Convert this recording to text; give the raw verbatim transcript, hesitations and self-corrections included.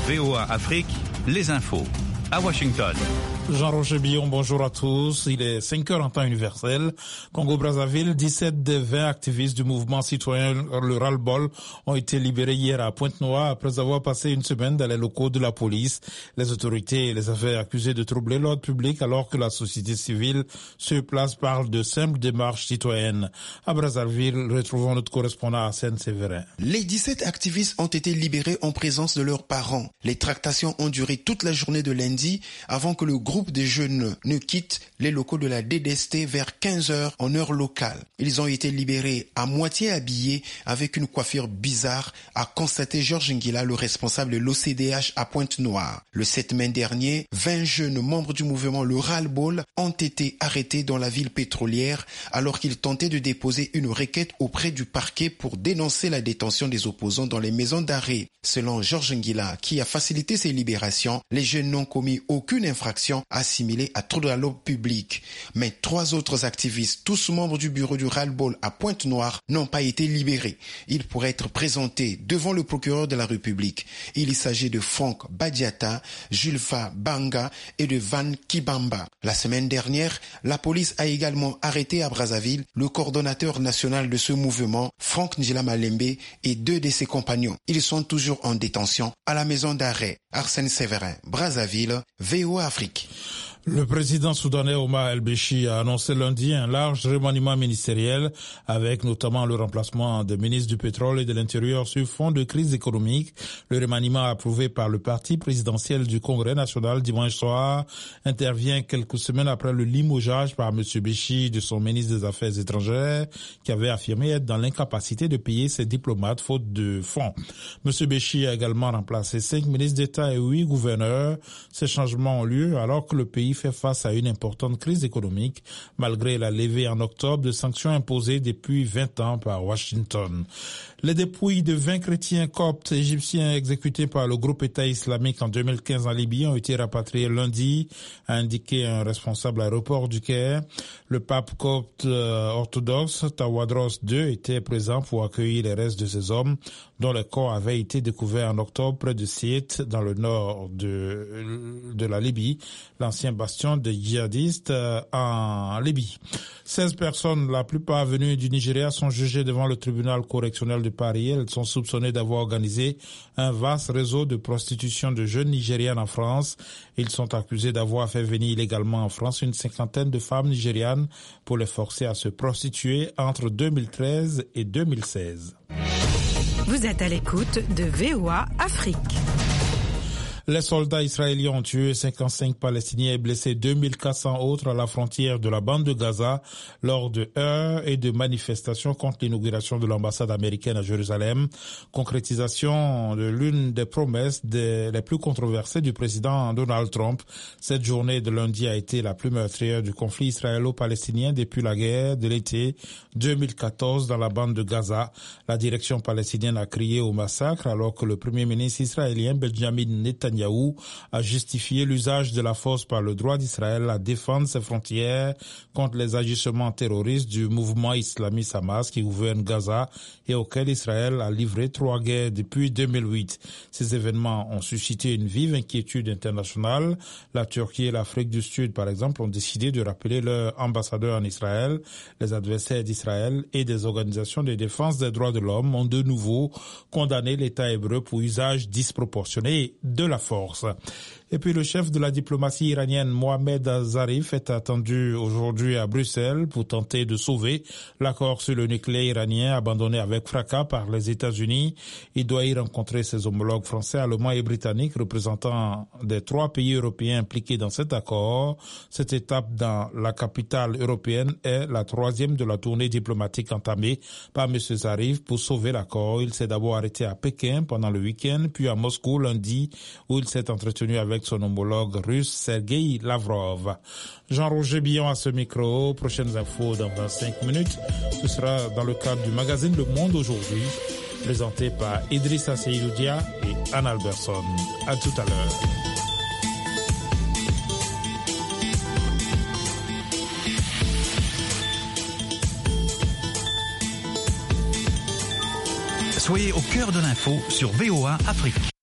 V O A Afrique, les infos. À Washington. Jean-Roger Billon, bonjour à tous. Il est cinq heures en temps universel. Congo-Brazzaville, dix-sept des vingt activistes du mouvement citoyen Le Ras-le-Bol ont été libérés hier à Pointe-Noire après avoir passé une semaine dans les locaux de la police. Les autorités les avaient accusés de troubler l'ordre public alors que la société civile sur place parle de simples démarches citoyennes. À Brazzaville, retrouvons notre correspondant Arsène Séverin. Les dix-sept activistes ont été libérés en présence de leurs parents. Les tractations ont duré toute la journée de lundi avant que le groupe groupe de jeunes ne quitte les locaux de la D D S T vers quinze heures en heure locale. Ils ont été libérés à moitié habillés avec une coiffure bizarre, a constaté Georges Nguila, le responsable de l'O C D H à Pointe-Noire. Le sept mai dernier, vingt jeunes membres du mouvement Le Ras-le-Bol ont été arrêtés dans la ville pétrolière alors qu'ils tentaient de déposer une requête auprès du parquet pour dénoncer la détention des opposants dans les maisons d'arrêt. Selon Georges Nguila, qui a facilité ces libérations, les jeunes n'ont commis aucune infraction assimilé à trouble à l'ordre public. Mais trois autres activistes, tous membres du bureau du Ras-le-Bol à Pointe-Noire, n'ont pas été libérés. Ils pourraient être présentés devant le procureur de la République. Il s'agit de Franck Badiata, Julfa Banga et de Van Kibamba. La semaine dernière, la police a également arrêté à Brazzaville le coordonnateur national de ce mouvement, Franck Njila Malembe, et deux de ses compagnons. Ils sont toujours en détention à la maison d'arrêt. Arsène Séverin, Brazzaville, V O A Afrique. Le président soudanais Omar El-Béchi a annoncé lundi un large remaniement ministériel avec notamment le remplacement des ministres du pétrole et de l'intérieur sur fond de crise économique. Le remaniement approuvé par le parti présidentiel du Congrès national dimanche soir intervient quelques semaines après le limogeage par M. Béchi de son ministre des Affaires étrangères qui avait affirmé être dans l'incapacité de payer ses diplomates faute de fonds. M. Béchi a également remplacé cinq ministres d'État et huit gouverneurs. Ces changements ont lieu alors que le pays fait face à une importante crise économique malgré la levée en octobre de sanctions imposées depuis vingt ans par Washington. Les dépouilles de vingt chrétiens coptes égyptiens exécutés par le groupe État islamique en deux mille quinze en Libye ont été rapatriées lundi, a indiqué un responsable aéroport du Caire. Le pape copte euh, orthodoxe Tawadros deux était présent pour accueillir les restes de ces hommes dont le corps avait été découvert en octobre près de Sirte dans le nord de, de la Libye, l'ancien bastion des djihadistes euh, en Libye. seize personnes, la plupart venues du Nigeria, sont jugées devant le tribunal correctionnel de Paris. Elles sont soupçonnées d'avoir organisé un vaste réseau de prostitution de jeunes Nigérianes en France. Ils sont accusés d'avoir fait venir illégalement en France une cinquantaine de femmes nigérianes pour les forcer à se prostituer entre deux mille treize et deux mille seize. Vous êtes à l'écoute de V O A Afrique. Les soldats israéliens ont tué cinquante-cinq Palestiniens et blessé deux mille quatre cents autres à la frontière de la bande de Gaza lors de heurts et de manifestations contre l'inauguration de l'ambassade américaine à Jérusalem. Concrétisation de l'une des promesses des, les plus controversées du président Donald Trump. Cette journée de lundi a été la plus meurtrière du conflit israélo-palestinien depuis la guerre de l'été deux mille quatorze dans la bande de Gaza. La direction palestinienne a crié au massacre alors que le premier ministre israélien Benjamin Netanyahu Netanyahou a justifié l'usage de la force par le droit d'Israël à défendre ses frontières contre les agissements terroristes du mouvement islamiste Hamas qui gouverne Gaza et auquel Israël a livré trois guerres depuis deux mille huit. Ces événements ont suscité une vive inquiétude internationale. La Turquie et l'Afrique du Sud, par exemple, ont décidé de rappeler leur ambassadeur en Israël. Les adversaires d'Israël et des organisations de défense des droits de l'homme ont de nouveau condamné l'État hébreu pour usage disproportionné de la force. Et puis le chef de la diplomatie iranienne Mohamed Zarif est attendu aujourd'hui à Bruxelles pour tenter de sauver l'accord sur le nucléaire iranien abandonné avec fracas par les États-Unis. Il doit y rencontrer ses homologues français, allemands et britanniques, représentants des trois pays européens impliqués dans cet accord. Cette étape dans la capitale européenne est la troisième de la tournée diplomatique entamée par M. Zarif pour sauver l'accord. Il s'est d'abord arrêté à Pékin pendant le week-end, puis à Moscou lundi, où il s'est entretenu avec son homologue russe Sergei Lavrov. Jean-Roger Billon à ce micro. Prochaines infos dans vingt-cinq minutes. Ce sera dans le cadre du magazine Le Monde aujourd'hui, présenté par Idrissa Seydoudia et Anne Alberson. À tout à l'heure. Soyez au cœur de l'info sur V O A Afrique.